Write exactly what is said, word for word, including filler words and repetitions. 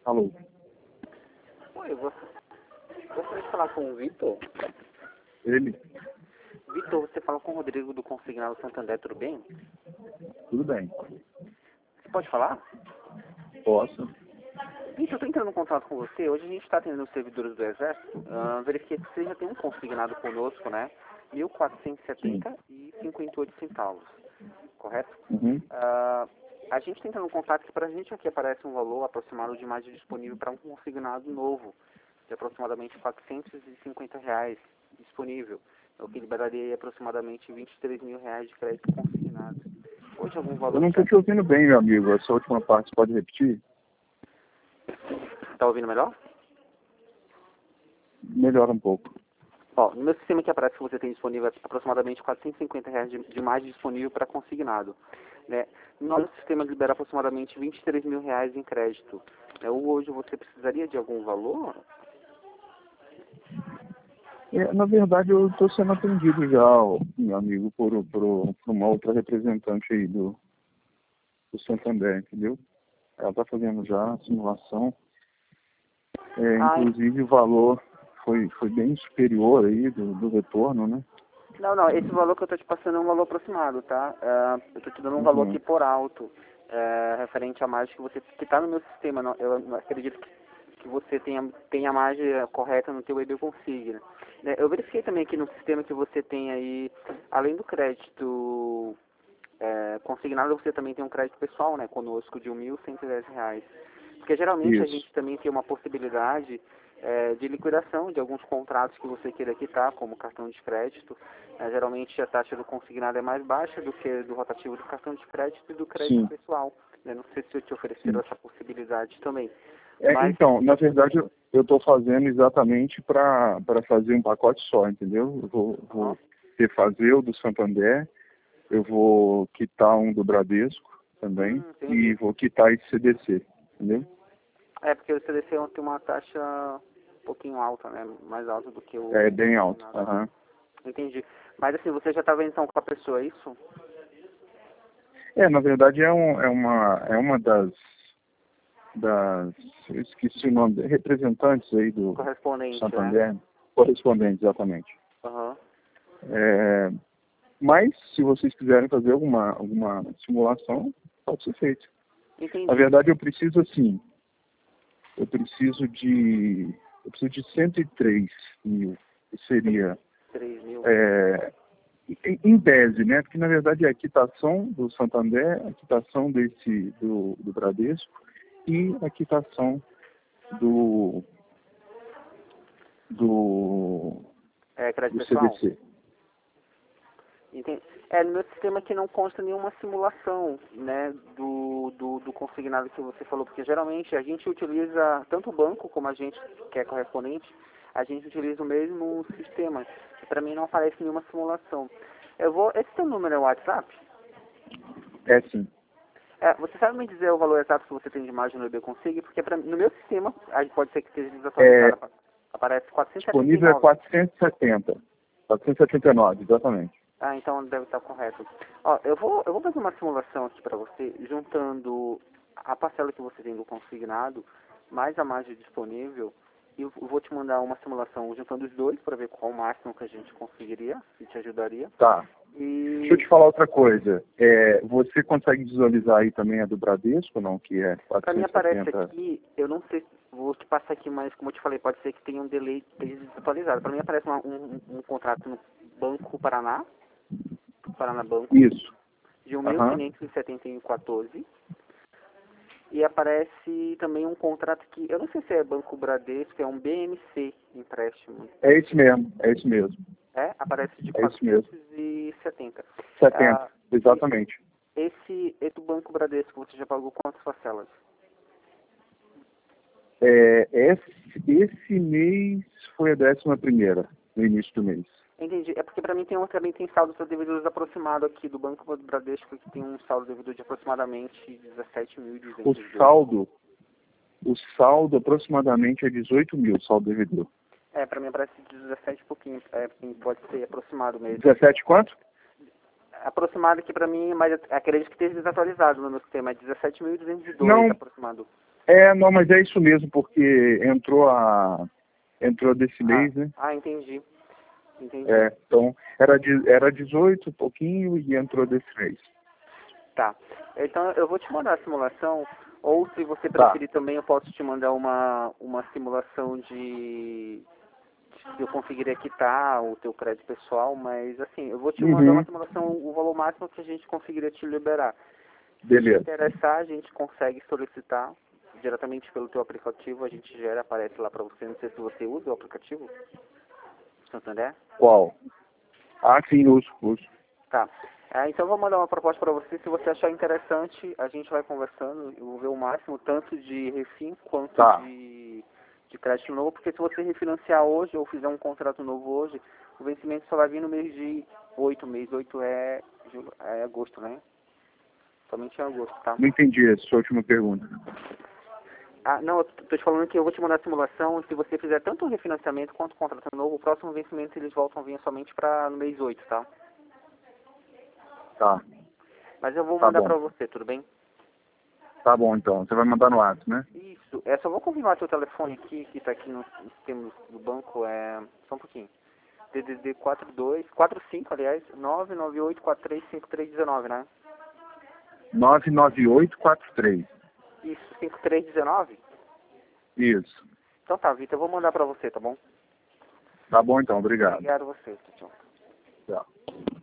Alô? Oi, você gostaria de falar com o Vitor? Ele? Vitor, você fala com o Rodrigo do Consignado Santander, tudo bem? Tudo bem. Você pode falar? Posso? Vitor, eu estou entrando em contato com você. Hoje a gente está atendendo os servidores do Exército. Uh, verifiquei que você já tem um consignado conosco, né? mil quatrocentos e setenta e cinquenta e oito centavos, correto? Uhum. Uh, a gente está entrando em contato que para a gente aqui aparece um valor aproximado de imagem disponível para um consignado novo, de aproximadamente quatrocentos e cinquenta reais disponível, o que liberaria aproximadamente vinte e três mil reais de crédito consignado. Hoje algum valor... Eu não estou te ouvindo bem, meu amigo. Essa última parte, você pode repetir? Está ouvindo melhor? Melhora um pouco. Ó, no meu sistema que aparece que você tem disponível aproximadamente quatrocentos e cinquenta reais de, de margem disponível para consignado. Né? No nosso sistema libera aproximadamente vinte e três mil reais em crédito. Né? Hoje você precisaria de algum valor? É, na verdade, eu estou sendo atendido já, ó, meu amigo, por, por, por uma outra representante aí do, do Santander, entendeu? Ela está fazendo já a simulação. É, Ah, inclusive, o valor foi, foi bem superior aí do, do retorno, né? não, não, esse valor que eu estou te passando é um valor aproximado, tá? É, eu estou te dando um valor Uhum. aqui por alto, é, referente à margem que você que está no meu sistema. Não, eu não acredito que, que você tenha, tenha a margem correta no teu E B Consigna. Né? Eu verifiquei também aqui no sistema que você tem aí, além do crédito é, consignado, você também tem um crédito pessoal, né, conosco de mil cento e dez reais. Porque geralmente a Isso. gente também tem uma possibilidade é, de liquidação de alguns contratos que você queira quitar, como cartão de crédito. É, geralmente a taxa do consignado é mais baixa do que do rotativo do cartão de crédito e do crédito Sim. pessoal. Né? Não sei se eu te ofereceram Sim. essa possibilidade também. É, Mas, então, na verdade, eu estou fazendo exatamente para fazer um pacote só, entendeu? Eu vou, uhum. vou refazer o do Santander, eu vou quitar um do Bradesco também hum, e entendi. vou quitar esse C D C, entendeu? É porque o C D C tem uma taxa um pouquinho alta, né? Mais alta do que o É bem alto. consignado. Aham. Entendi. Mas assim, você já estava então com a pessoa, é isso? É, na verdade, é, um, é, uma, é uma das, das, eu esqueci o nome, representantes aí do Correspondente, Santander, né? correspondente, exatamente. Aham. É, mas, se vocês quiserem fazer alguma, alguma simulação, pode ser feito. Entendi. Na verdade, eu preciso, assim, eu preciso de, eu preciso de cento e três mil, que seria, três mil. é, em, em tese, né? Porque, na verdade, é a quitação do Santander, a quitação desse, do, do Bradesco e a quitação do, do, É, crédito do C D pessoal? C. Entendi. É, no meu sistema aqui não consta nenhuma simulação, né, do, do, do consignado que você falou, porque geralmente a gente utiliza, tanto o banco como a gente, que é correspondente, a gente utiliza o mesmo sistema. Para mim não aparece nenhuma simulação. Eu vou, esse seu número é o WhatsApp? É sim. É, você sabe me dizer o valor exato que você tem de margem no E B Consig? Porque pra, no meu sistema, aí pode ser que esteja É, desatualizado, aparece quatrocentos e setenta e disponível é nove. quatrocentos e setenta. quatrocentos e setenta e nove, exatamente. Ah, então deve estar correto. Ó, eu vou, eu vou fazer uma simulação aqui para você, juntando a parcela que você tem do consignado, mais a margem disponível, e eu vou te mandar uma simulação juntando os dois para ver qual o máximo que a gente conseguiria, se te ajudaria. Tá. E Deixa eu te falar outra coisa. É, você consegue visualizar aí também a do Bradesco, não? Que é para mim quatrocentos e aparece setenta. aqui, eu não sei, vou te passar aqui, mas como eu te falei, pode ser que tenha um delay esteja desatualizado. Para mim aparece uma, um, um contrato no Banco Paraná, Paraná Banco, Isso. de mil Aham. quinhentos e setenta e um vírgula quatorze. E aparece também um contrato que, eu não sei se é Banco Bradesco, é um B M C empréstimo. É esse mesmo, é esse mesmo. É, aparece de É esse mesmo. quatrocentos e setenta. setenta, Ah, exatamente. esse, esse do Banco Bradesco, você já pagou quantas parcelas? É, esse, esse mês foi a décima primeira, no início do mês. Entendi. É porque para mim tem um, também tem saldo para devedores aproximado aqui do Banco Bradesco, que tem um saldo devedor de aproximadamente dezessete mil e O duzentos e dois. saldo, o saldo aproximadamente é dezoito mil, saldo devedor. É, para mim parece dezessete e pouquinho, é, pode ser aproximado mesmo. dezessete quanto? Aproximado aqui para mim, mas acredito que esteja desatualizado no meu sistema, é dezessete mil e duzentos e dois Não, aproximado. É, não, mas é isso mesmo, porque entrou a entrou desse Ah, mês, né? ah, entendi. Entendi. É, então era de, era dezoito, um pouquinho, e entrou desse mês. Tá. Então eu vou te mandar a simulação, ou se você Tá. preferir também eu posso te mandar uma, uma simulação de, de eu conseguiria quitar o teu crédito pessoal, mas assim, eu vou te mandar uma Uhum. simulação, o valor máximo que a gente conseguiria te liberar. Se te Beleza. interessar, a gente consegue solicitar diretamente pelo teu aplicativo, a gente gera, aparece lá para você, não sei se você usa o aplicativo, Santander? Qual? Ah, sim, uso, uso. Tá. É, então eu vou mandar uma proposta para você. Se você achar interessante, a gente vai conversando. Eu vou ver o máximo, tanto de refim quanto Tá. de, de crédito novo. Porque se você refinanciar hoje ou fizer um contrato novo hoje, o vencimento só vai vir no mês de oito. Mês oito é, julho, é agosto, né? Somente em agosto, tá? Não entendi essa sua última pergunta. Ah, não, eu tô te falando que eu vou te mandar a simulação. Se você fizer tanto o refinanciamento quanto o contrato novo, o próximo vencimento eles voltam a vir somente para no mês oito, tá? Tá. Mas eu vou Tá mandar bom. para você, tudo bem? Tá bom, então. Você vai mandar no ato, né? Isso, é, só vou confirmar teu telefone aqui, que está aqui no sistema do banco, é, só um pouquinho. D D D quatro dois, quatro cinco, aliás, nove nove oito quatro três cinco três um nove, né? nove nove oito quatro três. Isso, cinco três um nove? Isso. Então tá, Vitor, eu vou mandar pra você, tá bom? Tá bom, então. Obrigado. Obrigado a você, tchau. Tchau.